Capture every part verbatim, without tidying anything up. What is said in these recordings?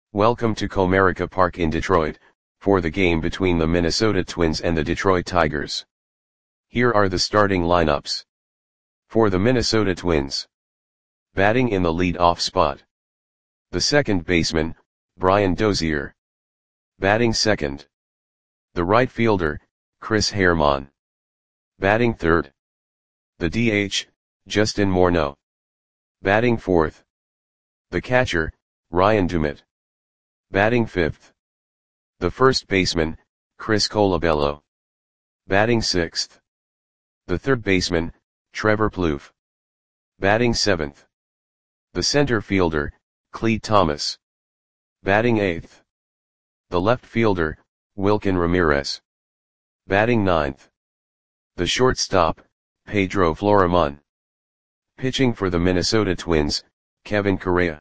Welcome to Comerica Park in Detroit, for the game between the Minnesota Twins and the Detroit Tigers. Here are the starting lineups. For the Minnesota Twins. Batting in the lead-off spot. The second baseman, Brian Dozier. Batting second. The right fielder, Chris Herrmann. Batting third. The D H, Justin Morneau. Batting fourth. The catcher, Ryan Doumit. Batting fifth. The first baseman, Chris Colabello. Batting sixth. The third baseman, Trevor Plouffe. Batting seventh. The center fielder, Clete Thomas. Batting eighth. The left fielder, Wilkin Ramirez. Batting ninth. The shortstop, Pedro Florimon. Pitching for the Minnesota Twins, Kevin Correa.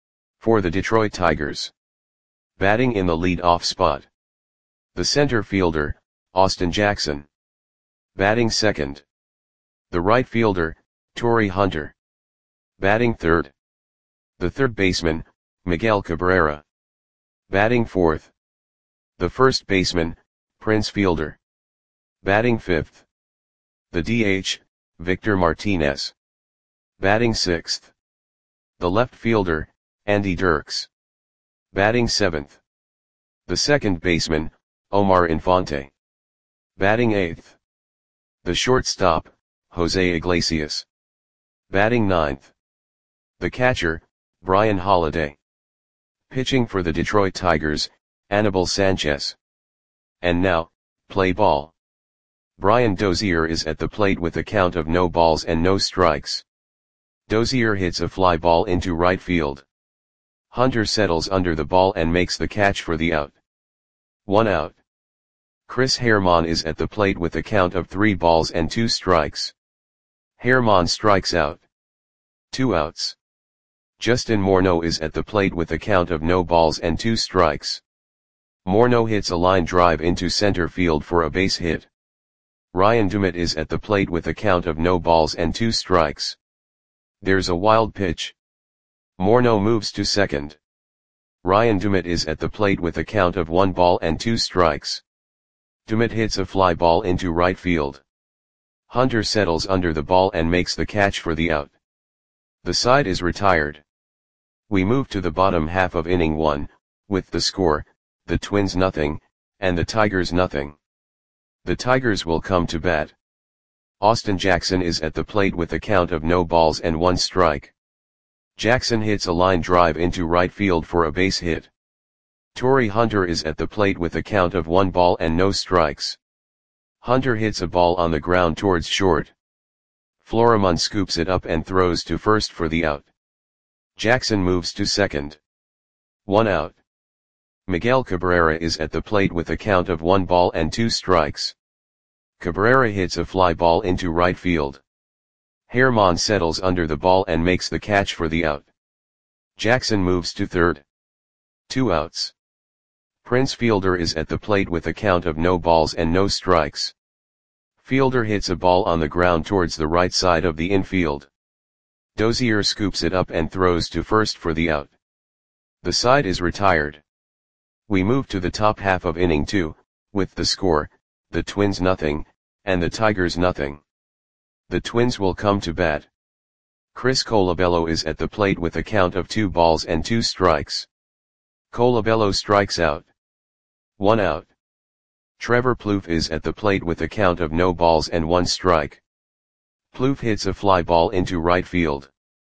For the Detroit Tigers. Batting in the lead-off spot. The center fielder, Austin Jackson. Batting second. The right fielder, Torii Hunter. Batting third. The third baseman, Miguel Cabrera. Batting fourth. The first baseman, Prince Fielder. Batting fifth. The D H, Victor Martinez. Batting sixth. The left fielder, Andy Dirks. Batting seventh. The second baseman, Omar Infante. Batting eighth. The shortstop, Jose Iglesias. Batting ninth. The catcher, Brian Holiday. Pitching for the Detroit Tigers, Anibal Sanchez. And now, play ball. Brian Dozier is at the plate with a count of no balls and no strikes. Dozier hits a fly ball into right field. Hunter settles under the ball and makes the catch for the out. One out. Chris Herrmann is at the plate with a count of three balls and two strikes. Herrmann strikes out. Two outs. Justin Morneau is at the plate with a count of no balls and two strikes. Morneau hits a line drive into center field for a base hit. Ryan Doumit is at the plate with a count of no balls and two strikes. There's a wild pitch. Morneau moves to second. Ryan Doumit is at the plate with a count of one ball and two strikes. Doumit hits a fly ball into right field. Hunter settles under the ball and makes the catch for the out. The side is retired. We move to the bottom half of inning one, with the score, the Twins nothing, and the Tigers nothing. The Tigers will come to bat. Austin Jackson is at the plate with a count of no balls and one strike. Jackson hits a line drive into right field for a base hit. Torii Hunter is at the plate with a count of one ball and no strikes. Hunter hits a ball on the ground towards short. Florimon scoops it up and throws to first for the out. Jackson moves to second. One out. Miguel Cabrera is at the plate with a count of one ball and two strikes. Cabrera hits a fly ball into right field. Herrmann settles under the ball and makes the catch for the out. Jackson moves to third. Two outs. Prince Fielder is at the plate with a count of no balls and no strikes. Fielder hits a ball on the ground towards the right side of the infield. Dozier scoops it up and throws to first for the out. The side is retired. We move to the top half of inning two, with the score, the Twins nothing, and the Tigers nothing. The Twins will come to bat. Chris Colabello is at the plate with a count of two balls and two strikes. Colabello strikes out. One out. Trevor Plouffe is at the plate with a count of no balls and one strike. Plouffe hits a fly ball into right field.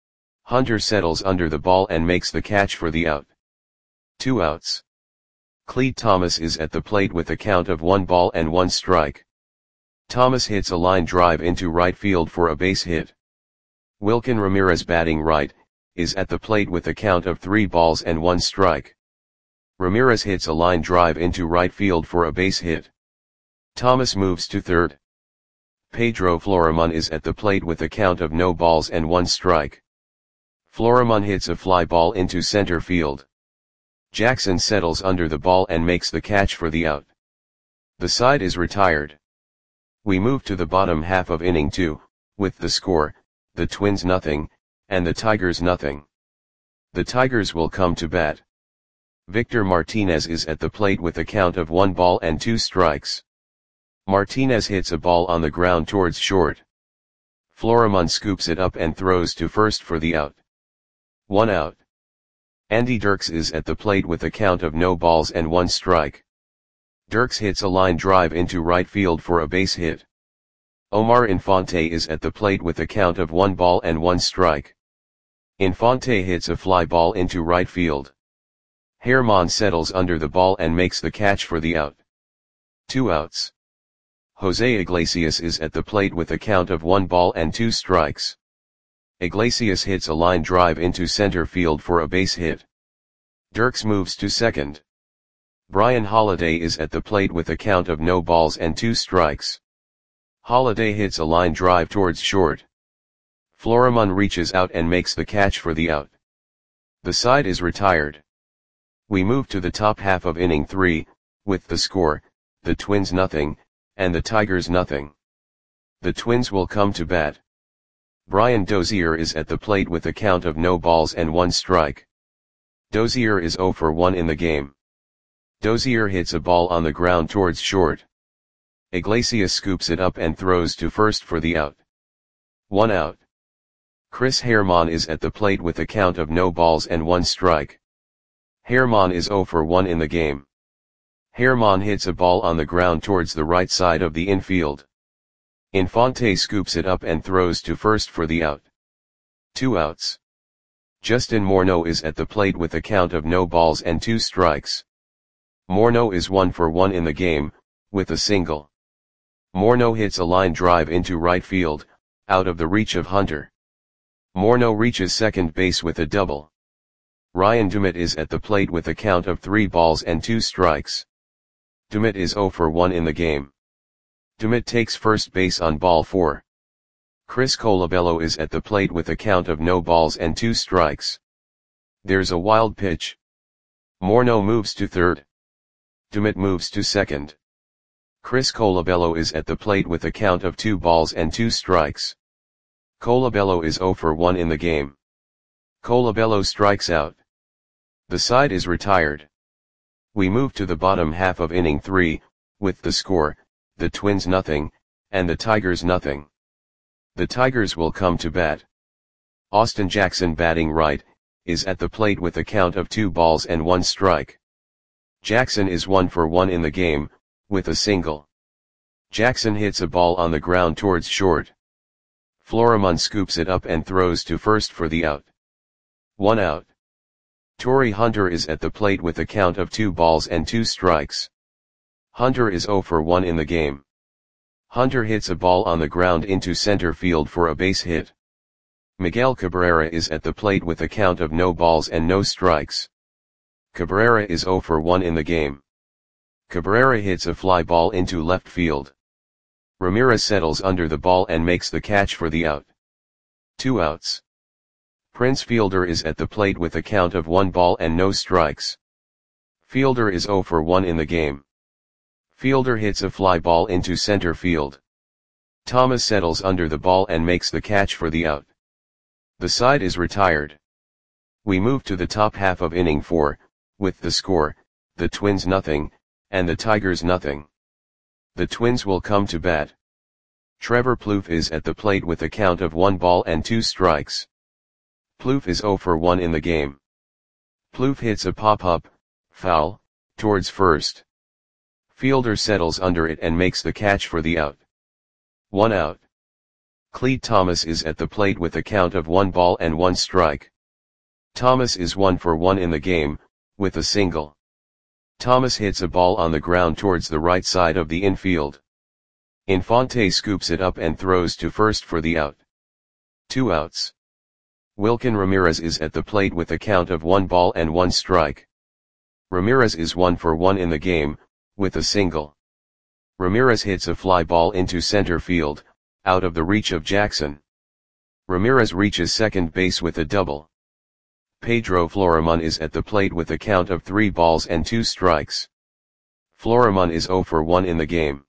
Hunter settles under the ball and makes the catch for the out. Two outs. Clete Thomas is at the plate with a count of one ball and one strike. Thomas hits a line drive into right field for a base hit. Wilkin Ramirez, batting right, is at the plate with a count of three balls and one strike. Ramirez hits a line drive into right field for a base hit. Thomas moves to third. Pedro Florimon is at the plate with a count of no balls and one strike. Florimon hits a fly ball into center field. Jackson settles under the ball and makes the catch for the out. The side is retired. We move to the bottom half of inning two, with the score, the Twins nothing, and the Tigers nothing. The Tigers will come to bat. Victor Martinez is at the plate with a count of one ball and two strikes. Martinez hits a ball on the ground towards short. Florimon scoops it up and throws to first for the out. One out. Andy Dirks is at the plate with a count of no balls and one strike. Dirks hits a line drive into right field for a base hit. Omar Infante is at the plate with a count of one ball and one strike. Infante hits a fly ball into right field. Herman settles under the ball and makes the catch for the out. Two outs. Jose Iglesias is at the plate with a count of one ball and two strikes. Iglesias hits a line drive into center field for a base hit. Dirks moves to second. Brian Holiday is at the plate with a count of no balls and two strikes. Holiday hits a line drive towards short. Florimon reaches out and makes the catch for the out. The side is retired. We move to the top half of inning three, with the score, the Twins nothing, and the Tigers nothing. The Twins will come to bat. Brian Dozier is at the plate with a count of no balls and one strike. Dozier is zero for one in the game. Dozier hits a ball on the ground towards short. Iglesias scoops it up and throws to first for the out. One out. Chris Herman is at the plate with a count of no balls and one strike. Herman is zero for one in the game. Herman hits a ball on the ground towards the right side of the infield. Infante scoops it up and throws to first for the out. Two outs. Justin Morneau is at the plate with a count of no balls and two strikes. Morneau is one for one in the game, with a single. Morneau hits a line drive into right field, out of the reach of Hunter. Morneau reaches second base with a double. Ryan Dumit is at the plate with a count of three balls and two strikes. Dumit is zero for one in the game. Dumit takes first base on ball four. Chris Colabello is at the plate with a count of no balls and two strikes. There's a wild pitch. Morneau moves to third. Dumit moves to second. Chris Colabello is at the plate with a count of two balls and two strikes. Colabello is zero for one in the game. Colabello strikes out. The side is retired. We move to the bottom half of inning three, with the score, the Twins nothing, and the Tigers nothing. The Tigers will come to bat. Austin Jackson, batting right, is at the plate with a count of two balls and one strike. Jackson is one for one in the game, with a single. Jackson hits a ball on the ground towards short. Florimon scoops it up and throws to first for the out. One out. Torrey Hunter is at the plate with a count of two balls and two strikes. Hunter is zero for one in the game. Hunter hits a ball on the ground into center field for a base hit. Miguel Cabrera is at the plate with a count of no balls and no strikes. Cabrera is zero for one in the game. Cabrera hits a fly ball into left field. Ramirez settles under the ball and makes the catch for the out. Two outs. Prince Fielder is at the plate with a count of one ball and no strikes. Fielder is zero for one in the game. Fielder hits a fly ball into center field. Thomas settles under the ball and makes the catch for the out. The side is retired. We move to the top half of inning four, with the score, the Twins nothing, and the Tigers nothing. The Twins will come to bat. Trevor Plouffe is at the plate with a count of one ball and two strikes. Plouffe is zero for one in the game. Plouffe hits a pop-up, foul, towards first. Fielder settles under it and makes the catch for the out. One out. Clete Thomas is at the plate with a count of one ball and one strike. Thomas is one for one in the game, with a single. Thomas hits a ball on the ground towards the right side of the infield. Infante scoops it up and throws to first for the out. Two outs. Wilkin Ramirez is at the plate with a count of one ball and one strike. Ramirez is one for one in the game, with a single. Ramirez hits a fly ball into center field, out of the reach of Jackson. Ramirez reaches second base with a double. Pedro Florimon is at the plate with a count of three balls and two strikes. Florimon is zero for one in the game.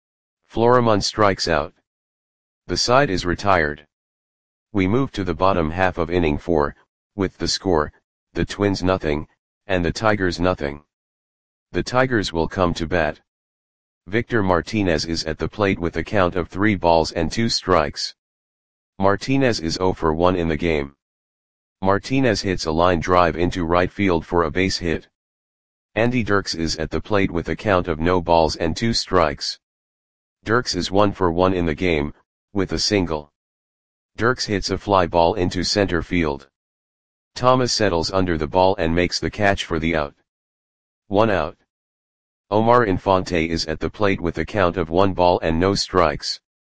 Florimon strikes out. The side is retired. We move to the bottom half of inning four, with the score, the Twins nothing, and the Tigers nothing. The Tigers will come to bat. Victor Martinez is at the plate with a count of three balls and two strikes. Martinez is zero for one in the game. Martinez hits a line drive into right field for a base hit. Andy Dirks is at the plate with a count of no balls and two strikes. Dirks is one for one in the game, with a single. Dirks hits a fly ball into center field. Thomas settles under the ball and makes the catch for the out. One out. Omar Infante is at the plate with a count of one ball and no strikes.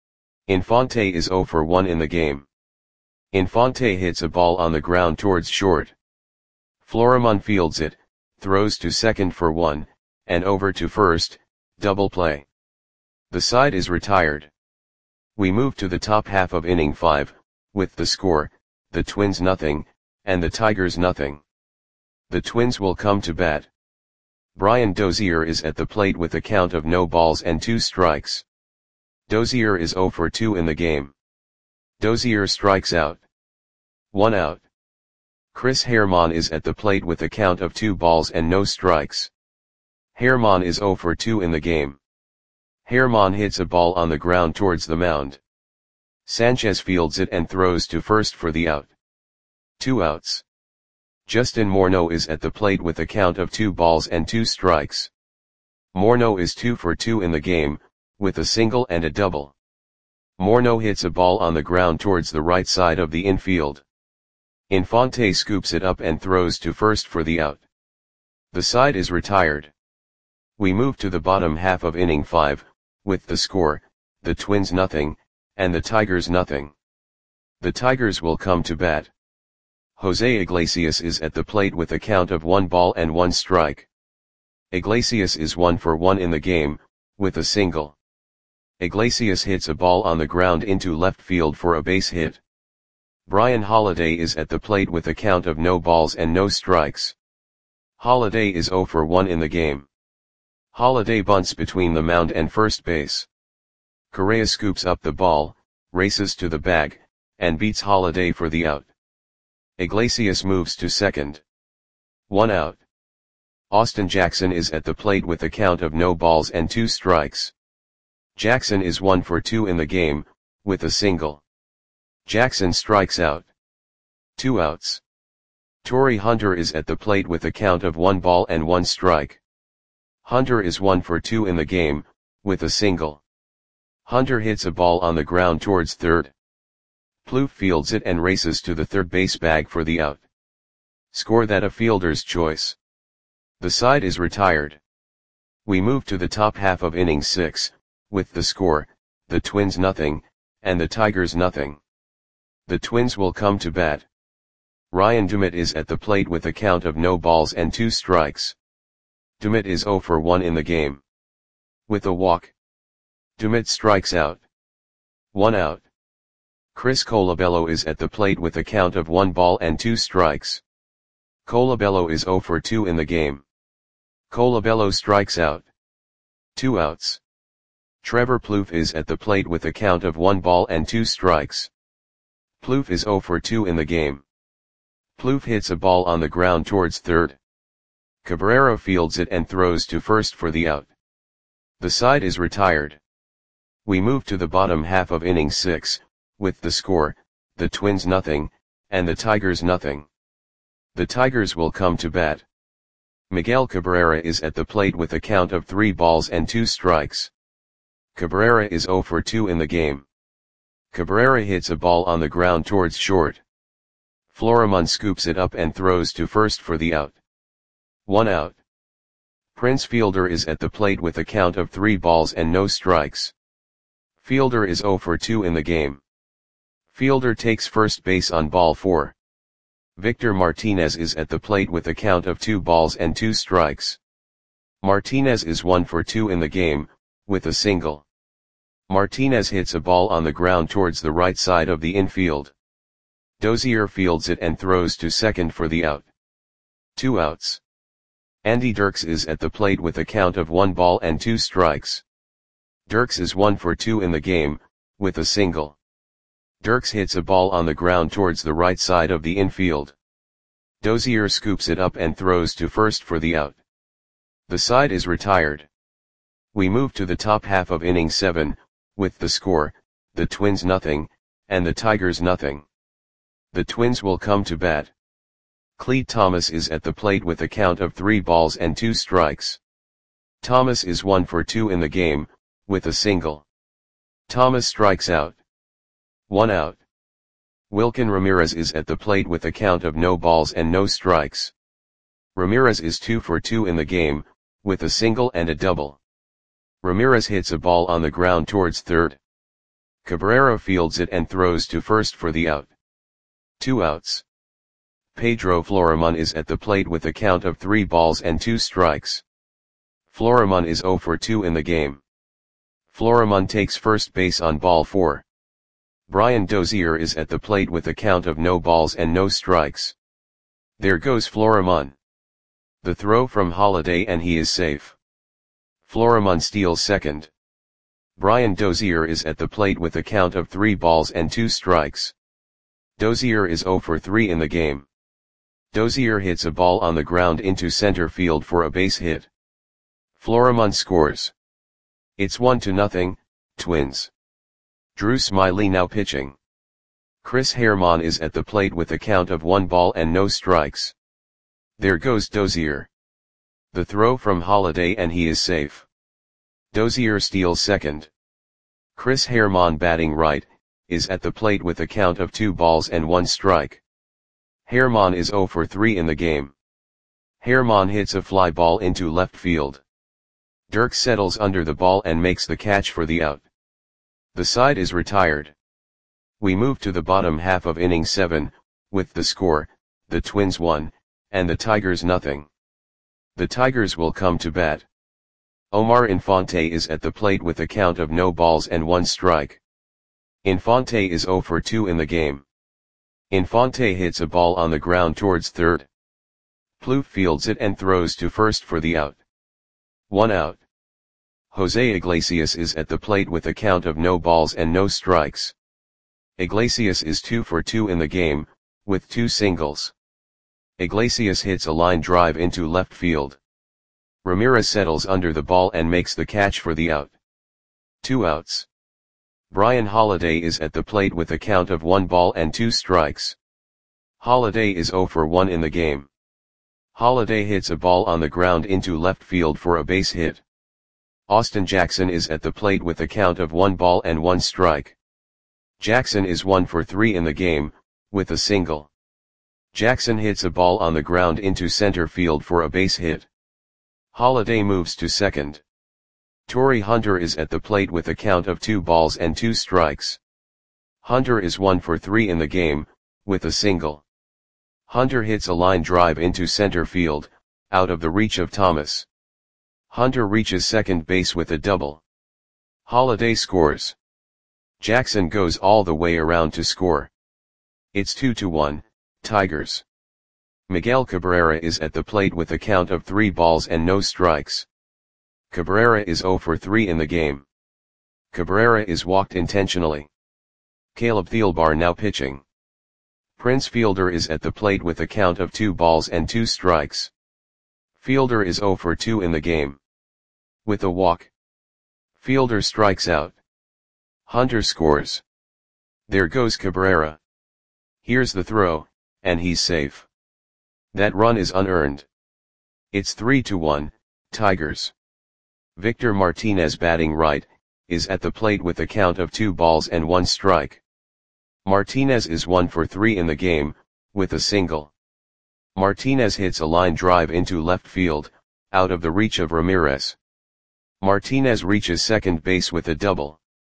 Infante is zero for one in the game. Infante hits a ball on the ground towards short. Florimon fields it, throws to second for one, and over to first, double play. The side is retired. We move to the top half of inning five, with the score, the Twins nothing, and the Tigers nothing. The Twins will come to bat. Brian Dozier is at the plate with a count of no balls and two strikes. Dozier is zero for two in the game. Dozier strikes out. One out. Chris Herrmann is at the plate with a count of two balls and no strikes. Herrmann is zero for two in the game. Herrmann hits a ball on the ground towards the mound. Sanchez fields it and throws to first for the out. Two outs. Justin Morneau is at the plate with a count of two balls and two strikes. Morneau is two for two in the game, with a single and a double. Morneau hits a ball on the ground towards the right side of the infield. Infante scoops it up and throws to first for the out. The side is retired. We move to the bottom half of inning five, with the score, the Twins nothing, and the Tigers nothing. The Tigers will come to bat. Jose Iglesias is at the plate with a count of one ball and one strike. Iglesias is one for one in the game, with a single. Iglesias hits a ball on the ground into left field for a base hit. Brian Holiday is at the plate with a count of no balls and no strikes. Holiday is zero for one in the game. Holiday bunts between the mound and first base. Correa scoops up the ball, races to the bag, and beats Holiday for the out. Iglesias moves to second. One out. Austin Jackson is at the plate with a count of no balls and two strikes. Jackson is one for two in the game, with a single. Jackson strikes out. Two outs. Torrey Hunter is at the plate with a count of one ball and one strike. Hunter is one for two in the game, with a single. Hunter hits a ball on the ground towards third. Plouffe fields it and races to the third base bag for the out. Score that a fielder's choice. The side is retired. We move to the top half of inning six, with the score, the Twins nothing, and the Tigers nothing. The Twins will come to bat. Ryan Dumit is at the plate with a count of no balls and two strikes. Dumit is zero for one in the game. With a walk. Dumit strikes out. One out. Chris Colabello is at the plate with a count of one ball and two strikes. Colabello is zero for two in the game. Colabello strikes out. Two outs. Trevor Plouffe is at the plate with a count of one ball and two strikes. Plouffe is zero for two in the game. Plouffe hits a ball on the ground towards third. Cabrera fields it and throws to first for the out. The side is retired. We move to the bottom half of inning six, with the score, the Twins nothing, and the Tigers nothing. The Tigers will come to bat. Miguel Cabrera is at the plate with a count of three balls and two strikes. Cabrera is zero for two in the game. Cabrera hits a ball on the ground towards short. Florimon scoops it up and throws to first for the out. One out. Prince Fielder is at the plate with a count of three balls and no strikes. Fielder is zero for two in the game. Fielder takes first base on ball four. Victor Martinez is at the plate with a count of two balls and two strikes. Martinez is one for two in the game, with a single. Martinez hits a ball on the ground towards the right side of the infield. Dozier fields it and throws to second for the out. Two outs. Andy Dirks is at the plate with a count of one ball and two strikes. Dirks is one for two in the game, with a single. Dirks hits a ball on the ground towards the right side of the infield. Dozier scoops it up and throws to first for the out. The side is retired. We move to the top half of inning seven, with the score, the Twins nothing, and the Tigers nothing. The Twins will come to bat. Clete Thomas is at the plate with a count of three balls and two strikes. Thomas is one for two in the game, with a single. Thomas strikes out. One out. Wilkin Ramirez is at the plate with a count of no balls and no strikes. Ramirez is two for two in the game, with a single and a double. Ramirez hits a ball on the ground towards third. Cabrera fields it and throws to first for the out. Two outs. Pedro Florimon is at the plate with a count of three balls and two strikes. Florimon is zero for two in the game. Florimon takes first base on ball four. Brian Dozier is at the plate with a count of no balls and no strikes. There goes Florimon. The throw from Holiday and he is safe. Florimon steals second. Brian Dozier is at the plate with a count of three balls and two strikes. Dozier is zero for three in the game. Dozier hits a ball on the ground into center field for a base hit. Florimon scores. It's one to nothing, Twins. Drew Smyly now pitching. Chris Herrmann is at the plate with a count of one ball and no strikes. There goes Dozier. The throw from Holiday and he is safe. Dozier steals second. Chris Herrmann batting right, is at the plate with a count of two balls and one strike. Herrmann is zero for three in the game. Herrmann hits a fly ball into left field. Dirk settles under the ball and makes the catch for the out. The side is retired. We move to the bottom half of inning seven, with the score, the Twins one, and the Tigers nothing. The Tigers will come to bat. Omar Infante is at the plate with a count of no balls and one strike. Infante is zero for two in the game. Infante hits a ball on the ground towards third. Plouffe fields it and throws to first for the out. One out. Jose Iglesias is at the plate with a count of no balls and no strikes. Iglesias is two for two in the game, with two singles. Iglesias hits a line drive into left field. Ramirez settles under the ball and makes the catch for the out. Two outs. Brian Holiday is at the plate with a count of one ball and two strikes. Holiday is zero for one in the game. Holiday hits a ball on the ground into left field for a base hit. Austin Jackson is at the plate with a count of one ball and one strike. Jackson is one for three in the game, with a single. Jackson hits a ball on the ground into center field for a base hit. Holiday moves to second. Torrey Hunter is at the plate with a count of two balls and two strikes. Hunter is one for three in the game, with a single. Hunter hits a line drive into center field, out of the reach of Thomas. Hunter reaches second base with a double. Holiday scores. Jackson goes all the way around to score. It's two to one, Tigers. Miguel Cabrera is at the plate with a count of three balls and no strikes. Cabrera is zero for three in the game. Cabrera is walked intentionally. Caleb Thielbar now pitching. Prince Fielder is at the plate with a count of two balls and two strikes. Fielder is zero for two in the game. With a walk. Fielder strikes out. Hunter scores. There goes Cabrera. Here's the throw, and he's safe. That run is unearned. It's three to one, Tigers. Victor Martinez batting right, is at the plate with a count of two balls and one strike. Martinez is one for three in the game, with a single. Martinez hits a line drive into left field, out of the reach of Ramirez. Martinez reaches second base with a double.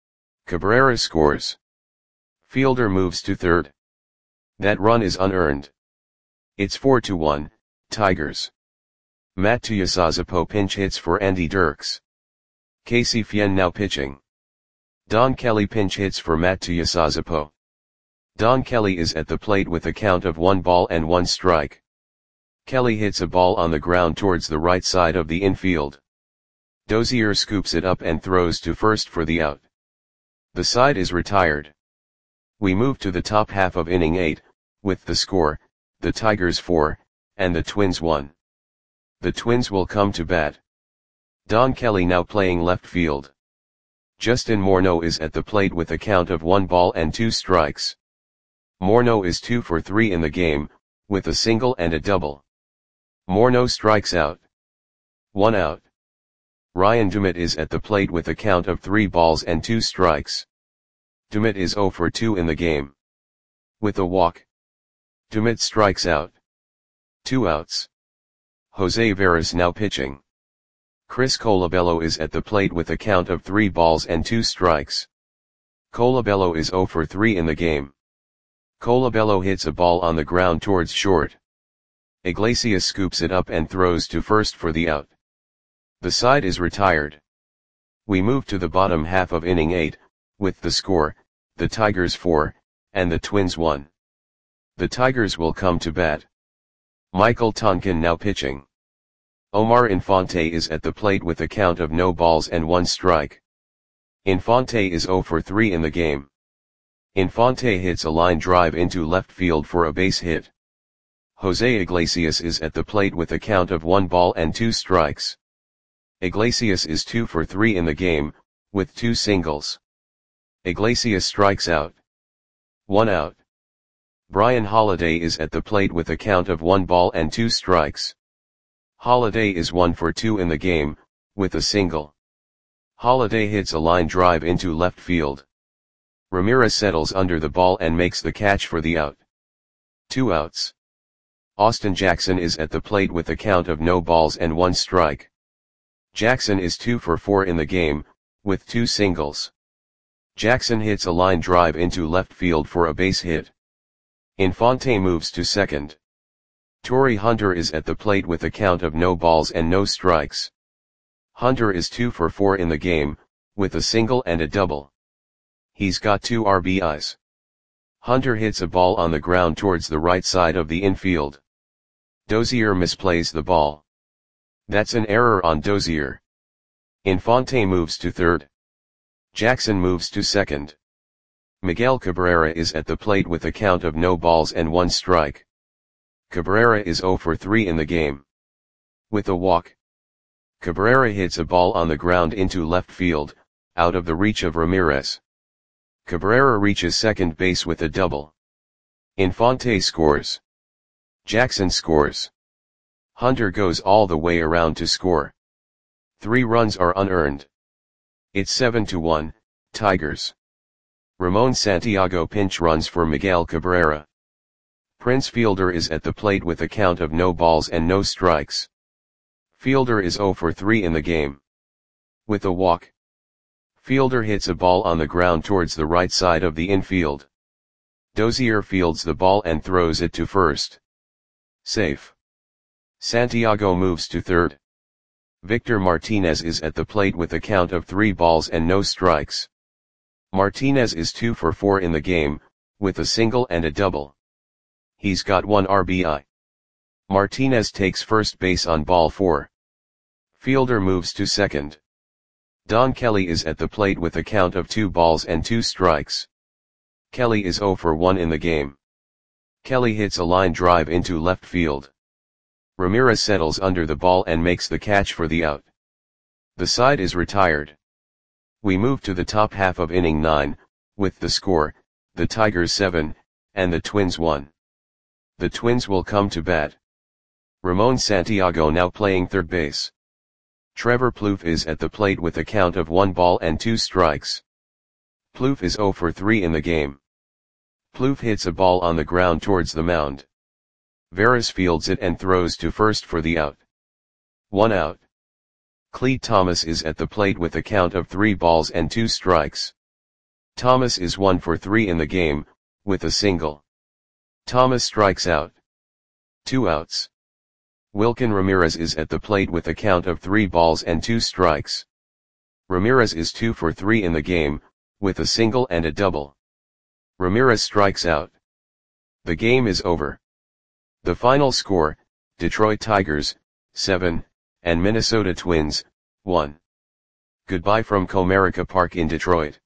Cabrera scores. Fielder moves to third. That run is unearned. It's four to one, Tigers. Matt Tuiasosopo pinch hits for Andy Dirks. Casey Fien now pitching. Don Kelly pinch hits for Matt Tuiasosopo. Don Kelly is at the plate with a count of one ball and one strike. Kelly hits a ball on the ground towards the right side of the infield. Dozier scoops it up and throws to first for the out. The side is retired. We move to the top half of inning eight, with the score, the Tigers four, and the Twins one. The Twins will come to bat. Don Kelly now playing left field. Justin Morneau is at the plate with a count of one ball and two strikes. Morneau is two for three in the game, with a single and a double. Morneau strikes out. One out. Ryan Dumit is at the plate with a count of three balls and two strikes. Dumit is zero for two in the game. With a walk. Dumit strikes out. Two outs. Jose Veras now pitching. Chris Colabello is at the plate with a count of three balls and two strikes. Colabello is zero for three in the game. Colabello hits a ball on the ground towards short. Iglesias scoops it up and throws to first for the out. The side is retired. We move to the bottom half of inning eight, with the score, the Tigers four, and the Twins one. The Tigers will come to bat. Michael Tonkin now pitching. Omar Infante is at the plate with a count of no balls and one strike. Infante is zero for three in the game. Infante hits a line drive into left field for a base hit. Jose Iglesias is at the plate with a count of one ball and two strikes. Iglesias is two for three in the game, with two singles. Iglesias strikes out. One out. Brian Holiday is at the plate with a count of one ball and two strikes. Holiday is one for two in the game, with a single. Holiday hits a line drive into left field. Ramirez settles under the ball and makes the catch for the out. Two outs. Austin Jackson is at the plate with a count of no balls and one strike. Jackson is two for four in the game, with two singles. Jackson hits a line drive into left field for a base hit. Infante moves to second. Torrey Hunter is at the plate with a count of no balls and no strikes. Hunter is two for four in the game, with a single and a double. He's got two R B Is. Hunter hits a ball on the ground towards the right side of the infield. Dozier misplays the ball. That's an error on Dozier. Infante moves to third. Jackson moves to second. Miguel Cabrera is at the plate with a count of no balls and one strike. Cabrera is zero for three in the game. With a walk. Cabrera hits a ball on the ground into left field, out of the reach of Ramirez. Cabrera reaches second base with a double. Infante scores. Jackson scores. Hunter goes all the way around to score. Three runs are unearned. It's seven to one, Tigers. Ramon Santiago pinch runs for Miguel Cabrera. Prince Fielder is at the plate with a count of no balls and no strikes. Fielder is zero for three in the game. With a walk. Fielder hits a ball on the ground towards the right side of the infield. Dozier fields the ball and throws it to first. Safe. Santiago moves to third. Victor Martinez is at the plate with a count of three balls and no strikes. Martinez is two for four in the game, with a single and a double. He's got one R B I. Martinez takes first base on ball four. Fielder moves to second. Don Kelly is at the plate with a count of two balls and two strikes. Kelly is zero for one in the game. Kelly hits a line drive into left field. Ramirez settles under the ball and makes the catch for the out. The side is retired. We move to the top half of inning nine, with the score, the Tigers seven, and the Twins one. The Twins will come to bat. Ramon Santiago now playing third base. Trevor Plouffe is at the plate with a count of one ball and two strikes. Plouffe is zero for three in the game. Plouffe hits a ball on the ground towards the mound. Veras fields it and throws to first for the out. One out. Clete Thomas is at the plate with a count of three balls and two strikes. Thomas is one for three in the game, with a single. Thomas strikes out. Two outs. Wilkin Ramirez is at the plate with a count of three balls and two strikes. Ramirez is two for three in the game, with a single and a double. Ramirez strikes out. The game is over. The final score, Detroit Tigers, seven, and Minnesota Twins, one. Goodbye from Comerica Park in Detroit.